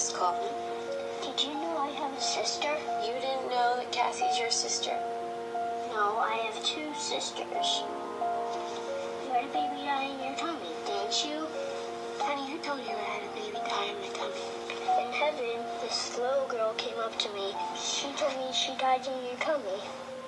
missed call. Did you know I have a sister? You didn't know that Cassie's your sister? No, I have two sisters. You had a baby die in your tummy, didn't you? Honey, who told you I had a baby die in my tummy? In heaven, this little girl came up to me. She told me she died in your tummy.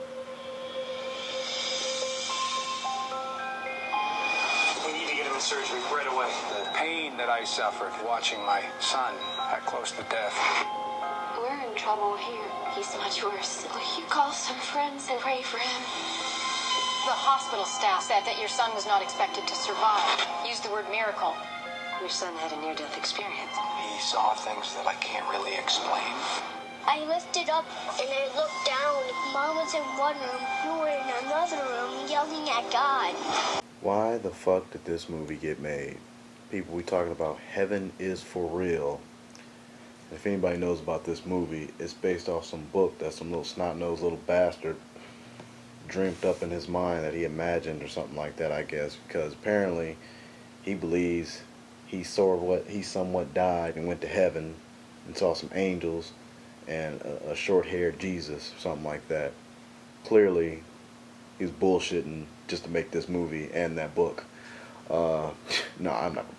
We need to get him in surgery right away. The pain that I suffered watching my son that close to death. We're in trouble here. He's much worse. Will you call some friends and pray for him? The hospital staff said that your son was not expected to survive. Used the word miracle. Your son had a near-death experience. He saw things that I can't really explain. I lifted up and I looked down. Mom was in one room, you were in another room yelling at God. Why the fuck did this movie get made? People, we talking about Heaven is for Real. If anybody knows about this movie, it's based off some book that some little snot-nosed little bastard dreamt up in his mind that he imagined or something like that, I guess, because apparently he believes he somewhat died and went to heaven and saw some angels and a short-haired Jesus, something like that. Clearly, he was bullshitting just to make this movie and that book. No, I'm not.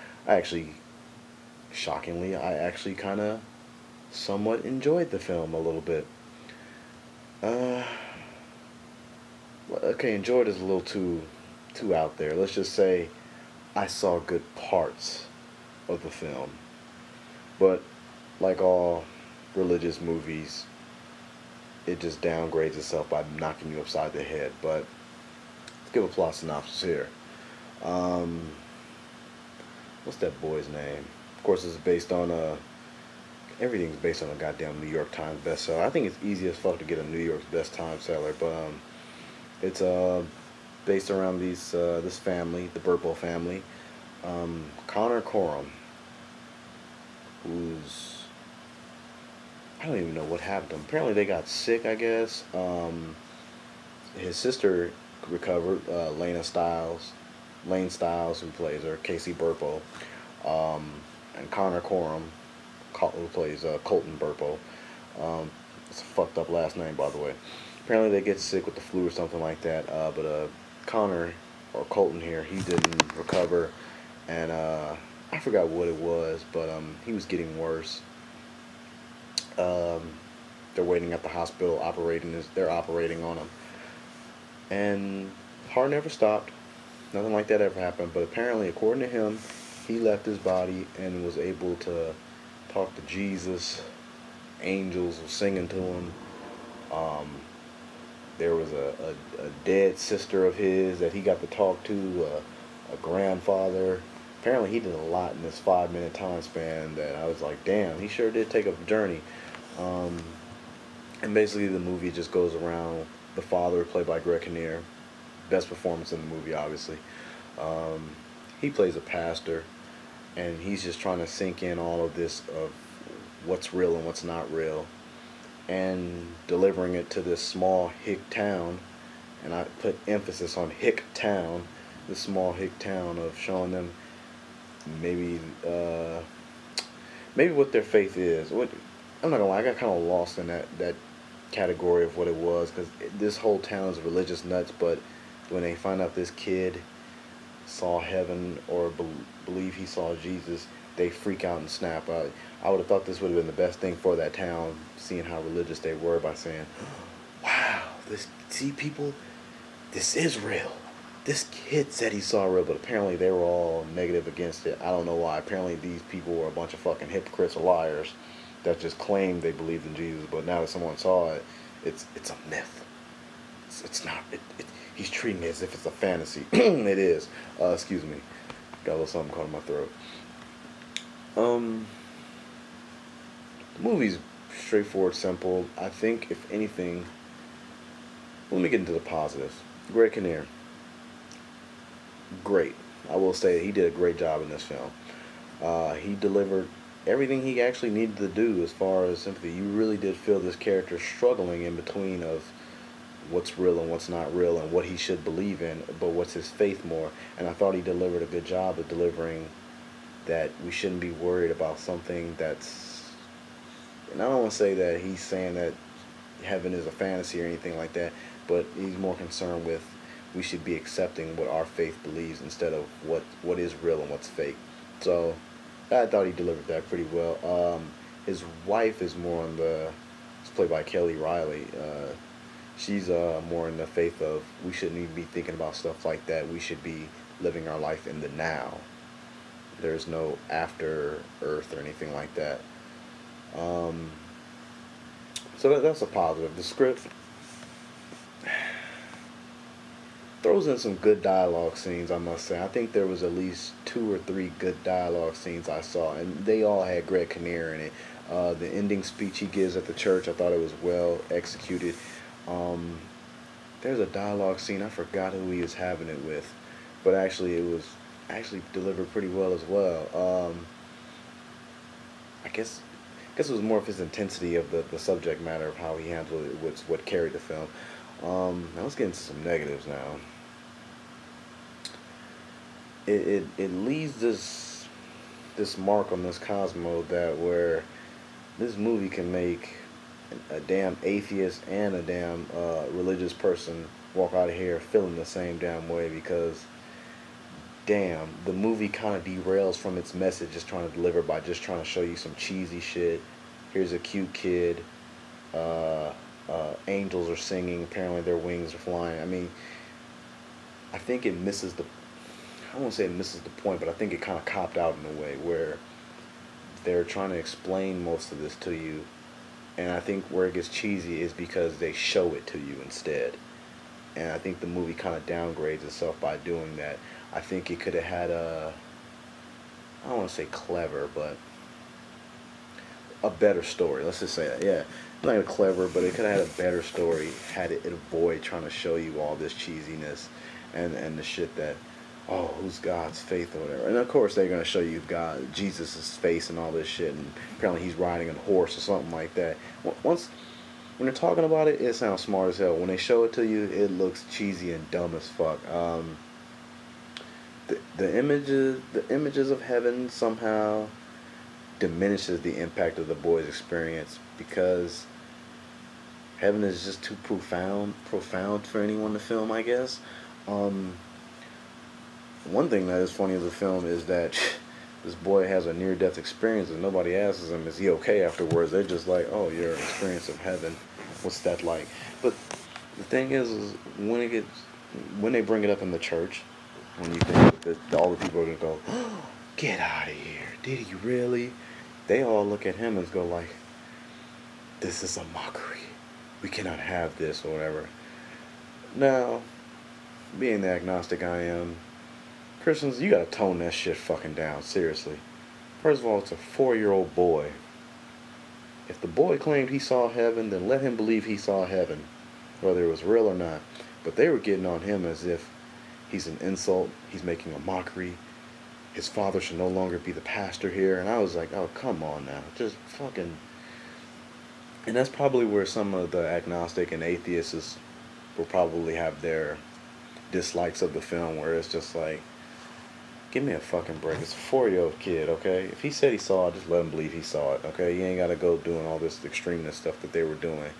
Shockingly, I actually kind of somewhat enjoyed the film a little bit. Okay, enjoyed is a little too out there. Let's just say I saw good parts of the film. But like all religious movies, it just downgrades itself by knocking you upside the head. But let's give a plot synopsis here. What's that boy's name? Of course, it's based on everything's based on a goddamn New York Times bestseller. I think it's easy as fuck to get a New York best Times seller, but it's based around this family, the Burpo family. Connor Corum, who's, I don't even know what happened to him. Apparently they got sick, I guess. His sister recovered, Lane Stiles, who plays her, Casey Burpo, and Connor Corum, who plays Colton Burpo. It's a fucked up last name, by the way. Apparently they get sick with the flu or something like that, but Connor, or Colton here, he didn't recover, and I forgot what it was, but he was getting worse. They're waiting at the hospital, they're operating on him, and heart never stopped. Nothing like that ever happened, but apparently, according to him, he left his body and was able to talk to Jesus. Angels were singing to him. There was a dead sister of his that he got to talk to, a grandfather. Apparently, he did a lot in this 5-minute time span that I was like, damn, he sure did take a journey. And basically, the movie just goes around the father, played by Greg Kinnear. Best performance in the movie, obviously. He plays a pastor, and he's just trying to sink in all of this of what's real and what's not real, and delivering it to this small hick town. And I put emphasis on hick town, this small hick town, of showing them maybe what their faith is. I'm not gonna lie, I got kind of lost in that category of what it was, because this whole town is religious nuts, but when they find out this kid saw heaven or believe he saw Jesus, they freak out and snap. I would have thought this would have been the best thing for that town, seeing how religious they were, by saying, wow, see people, this is real. This kid said he saw real, but apparently they were all negative against it. I don't know why. Apparently these people were a bunch of fucking hypocrites or liars that just claimed they believed in Jesus, but now that someone saw it, it's a myth. It's not. He's treating it as if it's a fantasy. It is. Excuse me. Got a little something caught in my throat. The movie's straightforward, simple. I think, if anything, let me get into the positives. Greg Kinnear. Great. I will say he did a great job in this film. He delivered everything he actually needed to do as far as sympathy. You really did feel this character struggling in between of what's real and what's not real, and what he should believe in, but what's his faith more. And I thought he delivered a good job of delivering that we shouldn't be worried about something that's, and I don't want to say that he's saying that heaven is a fantasy or anything like that, but he's more concerned with we should be accepting what our faith believes instead of what is real and what's fake. So I thought he delivered that pretty well. His wife is more on the, it's played by Kelly Riley. She's more in the faith of we shouldn't even be thinking about stuff like that. We should be living our life in the now. There's no after earth or anything like that. So that's a positive. The script throws in some good dialogue scenes, I must say. I think there was at least 2 or 3 good dialogue scenes I saw, and they all had Greg Kinnear in it. The ending speech he gives at the church, I thought it was well executed. There's a dialogue scene, I forgot who he was having it with, but actually it was actually delivered pretty well as well. I guess it was more of his intensity of the subject matter of how he handled it, what carried the film. Now let's get into some negatives now. It leaves this mark on this Cosmo that where this movie can make a damn atheist and a damn religious person walk out of here feeling the same damn way, because damn, the movie kind of derails from its message it's trying to deliver by just trying to show you some cheesy shit. Here's a cute kid. Angels are singing. Apparently their wings are flying. I mean, I think it misses the, I won't say it misses the point, but I think it kind of copped out in a way where they're trying to explain most of this to you. And I think where it gets cheesy is because they show it to you instead. And I think the movie kind of downgrades itself by doing that. I think it could have had a, I don't want to say clever, but a better story. Let's just say that. Yeah, not even clever, but it could have had a better story had it avoid trying to show you all this cheesiness and the shit that, oh, who's God's faith or whatever. And of course they're going to show you God, Jesus' face and all this shit, and apparently he's riding a horse or something like that. When they're talking about it, it sounds smart as hell. When they show it to you, it looks cheesy and dumb as fuck. The images of heaven somehow diminishes the impact of the boy's experience, because heaven is just too profound for anyone to film, I guess. One thing that is funny of the film is that this boy has a near-death experience and nobody asks him, is he okay afterwards? They're just like, oh, your experience of heaven, what's that like? But the thing is when they bring it up in the church, when you think that all the people are going to go, oh, get out of here, did he really? They all look at him and go like, this is a mockery. We cannot have this or whatever. Now, being the agnostic I am, Christians, you gotta tone that shit fucking down, seriously. First of all, it's a 4-year-old boy. If the boy claimed he saw heaven, then let him believe he saw heaven, whether it was real or not. But they were getting on him as if he's an insult, he's making a mockery, his father should no longer be the pastor here, and I was like, oh, come on now, just fucking... And that's probably where some of the agnostic and atheists will probably have their dislikes of the film, where it's just like, give me a fucking break. It's a 4-year-old kid, okay? If he said he saw it, just let him believe he saw it, okay? You ain't gotta go doing all this extremeness stuff that they were doing.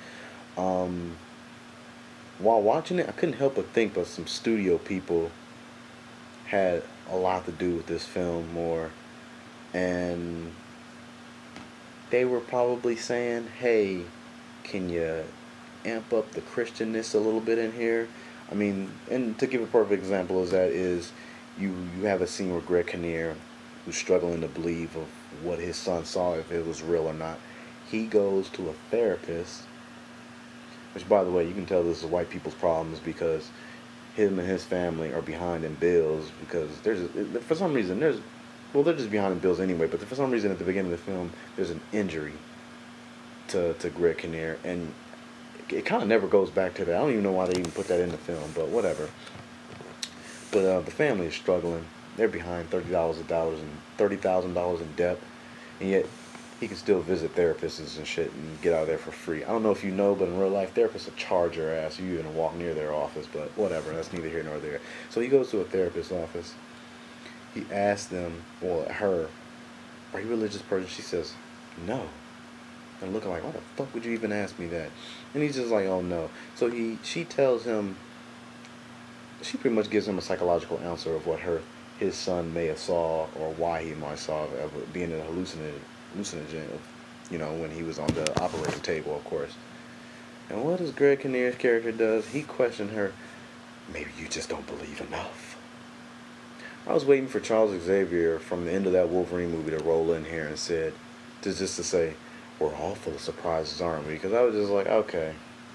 While watching it, I couldn't help but think that some studio people had a lot to do with this film more, and they were probably saying, hey, can you amp up the Christianness a little bit in here? I mean, and to give a perfect example of that is you have a scene where Greg Kinnear, who's struggling to believe of what his son saw, if it was real or not, he goes to a therapist, which, by the way, you can tell this is white people's problems, because him and his family are behind in bills, because for some reason they're just behind in bills anyway, but for some reason at the beginning of the film there's an injury to Greg Kinnear, and it kind of never goes back to that. I don't even know why they even put that in the film, but whatever. But the family is struggling. They're behind $30,000 in debt, and yet he can still visit therapists and shit and get out of there for free. I don't know if you know, but in real life, therapists will charge your ass. You even walk near their office, but whatever. That's neither here nor there. So he goes to a therapist's office, he asked them, or her, are you a religious person? She says, no. And looking like, why the fuck would you even ask me that? And he's just like, oh no. So she tells him, she pretty much gives him a psychological answer of what his son may have saw, or why he might saw of being a hallucinogen, when he was on the operating table, of course. And what does Greg Kinnear's character does? He questioned her, maybe you just don't believe enough. I was waiting for Charles Xavier from the end of that Wolverine movie to roll in here and to say, we're all full of surprises, aren't we? Because I was just like, okay.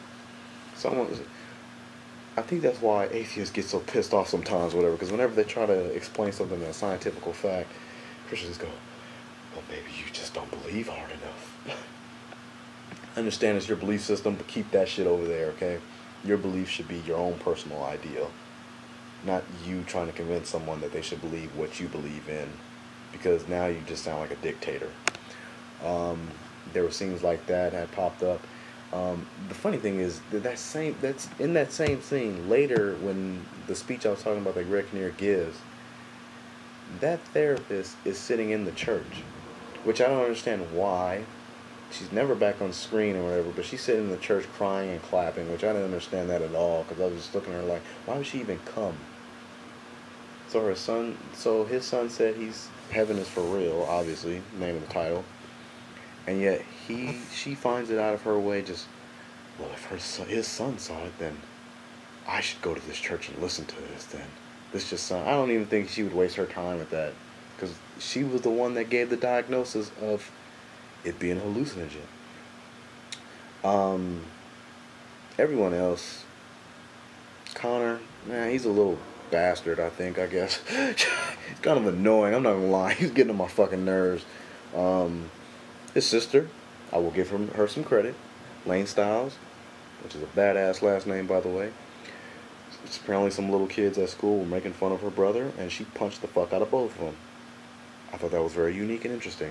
I think that's why atheists get so pissed off sometimes, whatever, because whenever they try to explain something as a scientific fact, Christians go, well, maybe you just don't believe hard enough. I understand it's your belief system, but keep that shit over there, okay? Your belief should be your own personal ideal, not you trying to convince someone that they should believe what you believe in, because now you just sound like a dictator. There were scenes like that had popped up. The funny thing is that's in that same scene later, when the speech I was talking about that Greg Kinnear gives, that therapist is sitting in the church, which I don't understand why. She's never back on screen or whatever, but she's sitting in the church crying and clapping, which I didn't understand that at all, because I was just looking at her like, why would she even come? So his son said heaven is for real, obviously, name of the title. And yet she finds it out of her way, just, well, if his son saw it, then I should go to this church and listen to this then. This just I don't even think she would waste her time with that, because she was the one that gave the diagnosis of it being a hallucinogen. Everyone else, Connor, man, he's a little bastard, I guess. He's kind of annoying, I'm not gonna lie. He's getting on my fucking nerves. His sister, I will give her some credit, Lane Styles, which is a badass last name, by the way. It's apparently some little kids at school were making fun of her brother, and she punched the fuck out of both of them. I thought that was very unique and interesting.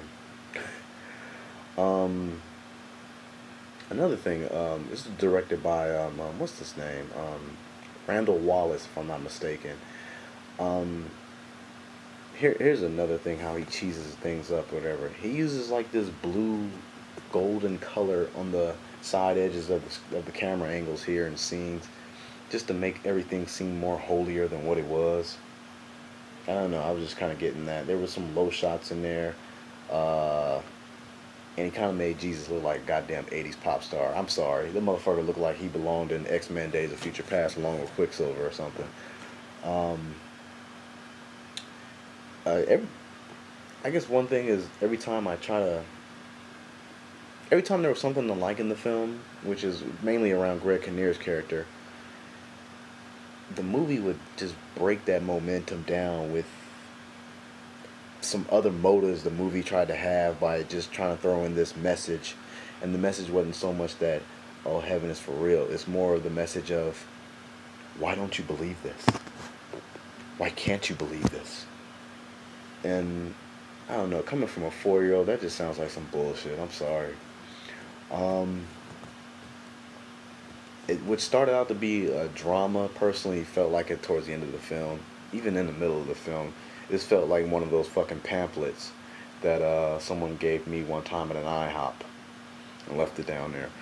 Another thing, this is directed by, what's his name? Randall Wallace, if I'm not mistaken. Here's another thing, how he cheeses things up, whatever. He uses like this blue golden color on the side edges of the camera angles here and scenes, just to make everything seem more holier than what it was. I don't know, I was just kind of getting that. There was some low shots in there, and he kind of made Jesus look like a goddamn 80s pop star. I'm sorry, the motherfucker looked like he belonged in X-Men Days of Future Past along with Quicksilver or something. I guess one thing is, every time there was something to like in the film, which is mainly around Greg Kinnear's character, the movie would just break that momentum down with some other motives the movie tried to have by just trying to throw in this message. And the message wasn't so much that, oh, heaven is for real. It's more of the message of, why don't you believe this? Why can't you believe this? And I don't know, coming from a 4-year-old, that just sounds like some bullshit. I'm sorry. Which started out to be a drama, personally felt like it towards the end of the film. Even in the middle of the film, this felt like one of those fucking pamphlets that someone gave me one time at an IHOP and left it down there.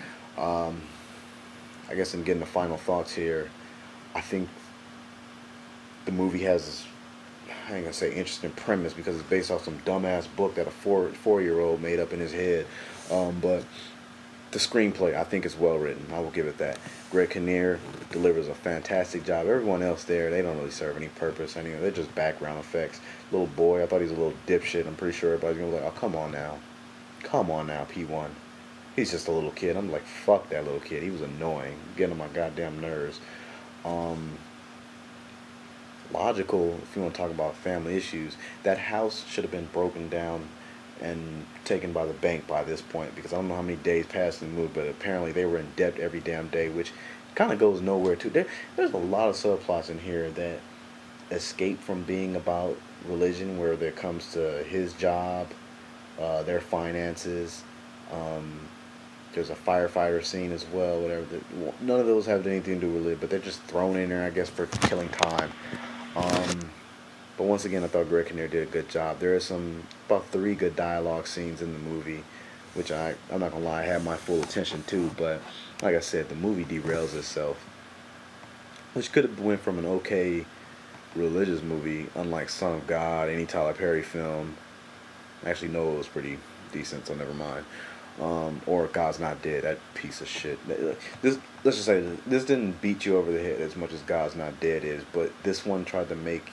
I guess in getting the final thoughts here, I think the movie has this, I ain't gonna say interesting premise, because it's based off some dumbass book that a four-year-old made up in his head. But the screenplay, I think, is well written. I will give it that. Greg Kinnear delivers a fantastic job. Everyone else there, they don't really serve any purpose. Anyway, they're just background effects. Little boy, I thought he was a little dipshit. I'm pretty sure everybody's gonna be like, oh, come on now, P1. He's just a little kid. I'm like, fuck that little kid. He was annoying, getting on my goddamn nerves. Logical, if you want to talk about family issues, that house should have been broken down and taken by the bank by this point, because I don't know how many days passed in the movie, but apparently they were in debt every damn day, which kind of goes nowhere too. There's a lot of subplots in here that escape from being about religion, where it comes to his job, their finances. There's a firefighter scene as well, whatever. None of those have anything to do with it, but they're just thrown in there, I guess, for killing time. But once again, I thought Greg Kinnear did a good job. There are about 3 good dialogue scenes in the movie, which I'm not gonna lie, I had my full attention to. But like I said, the movie derails itself, which could have went from an okay religious movie, unlike Son of God, any Tyler Perry film. Actually, no, it was pretty decent, so never mind. Or God's Not Dead, that piece of shit. Let's just say this didn't beat you over the head as much as God's Not Dead is, but this one tried to make,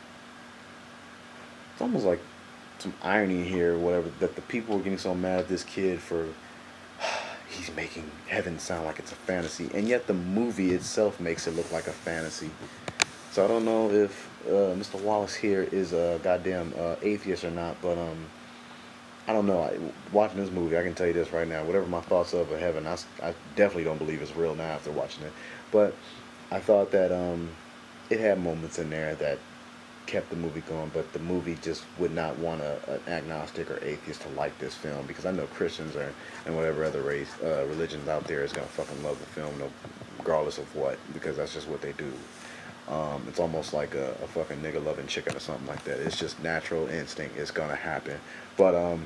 it's almost like some irony here, or whatever, that the people were getting so mad at this kid for he's making heaven sound like it's a fantasy, and yet the movie itself makes it look like a fantasy. So I don't know if Mr. Wallace here is a goddamn atheist or not, but I don't know. Watching this movie, I can tell you this right now. Whatever my thoughts of heaven, I definitely don't believe it's real now after watching it. But I thought that it had moments in there that kept the movie going, but the movie just would not want an agnostic or atheist to like this film, because I know Christians and whatever other religions out there is going to fucking love the film, regardless of what, because that's just what they do. It's almost like a fucking nigga loving chicken or something like that. It's just natural instinct. It's gonna happen. But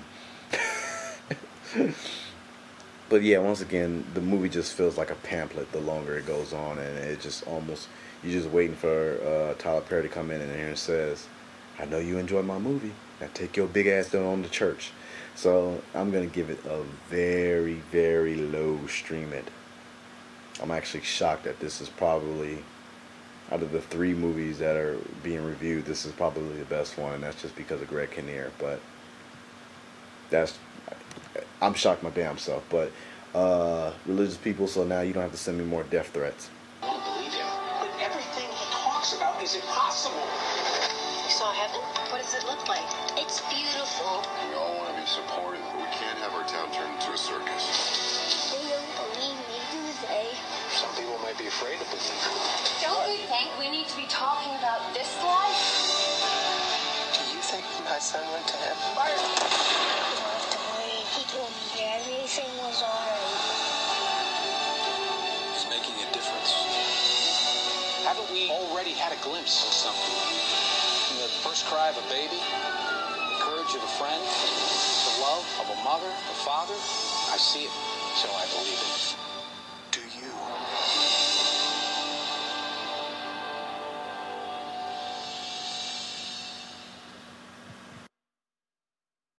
but yeah, once again, the movie just feels like a pamphlet the longer it goes on, and it just almost, you're just waiting for Tyler Perry to come in and here and says, "I know you enjoyed my movie. Now take your big ass down on to church." So I'm gonna give it a very, very low stream it. I'm actually shocked that this is probably, out of the 3 movies that are being reviewed, this is probably the best one, and that's just because of Greg Kinnear. But I'm shocked my damn self. But religious people, so now you don't have to send me more death threats. I don't believe him, but everything he talks about is impossible. You saw heaven? What does it look like? It's beautiful. We all want to be supported, but we can't have our town turned into a circus. They don't believe me, do they? Some people might be afraid to believe. Don't you think we need to be talking about this life? Do you think my son went to heaven? He told me everything was alright. It's making a difference. Haven't we already had a glimpse of something? The first cry of a baby, the courage of a friend, the love of a mother, a father. I see it, so I believe it.